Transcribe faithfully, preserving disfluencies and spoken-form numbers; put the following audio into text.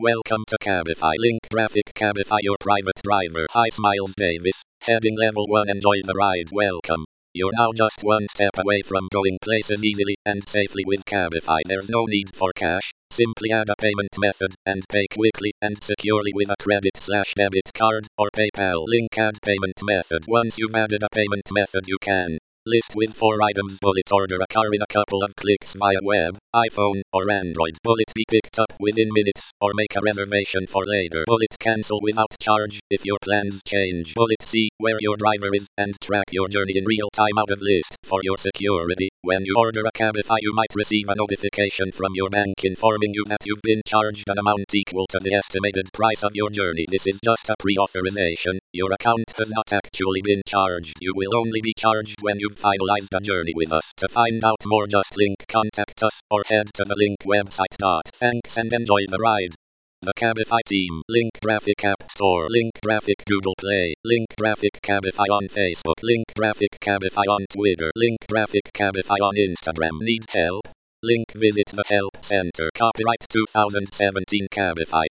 Welcome to Cabify. Link graphic Cabify, your private driver. Hi, Smiles Davis. Heading level one. Enjoy the ride. Welcome. You're now just one step away from going places easily and safely with Cabify. There's no need for cash. Simply add a payment method and pay quickly and securely with a credit slash debit card or PayPal. Link add payment method. Once you've added a payment method, you can list with four items. Bullet order a car in a couple of clicks via web, iPhone, or Android. Bullet be picked up within minutes, or make a reservation for later. Bullet cancel without charge if your plans change. Bullet see where your driver is and track your journey in real time out of list. For your security, when you order a Cabify, you might receive a notification from your bank informing you that you've been charged an amount equal to the estimated price of your journey. This is just a pre-authorization. Your account has not actually been charged. You will only be charged when you've finalized a journey with us. To find out more, just link contact us or head to the link website. Thanks and enjoy the ride. The Cabify team. Link graphic App Store. Link graphic Google Play. Link graphic Cabify on Facebook. Link graphic Cabify on Twitter. Link graphic Cabify on Instagram. Need help? Link visit the help center. Copyright two thousand seventeen Cabify.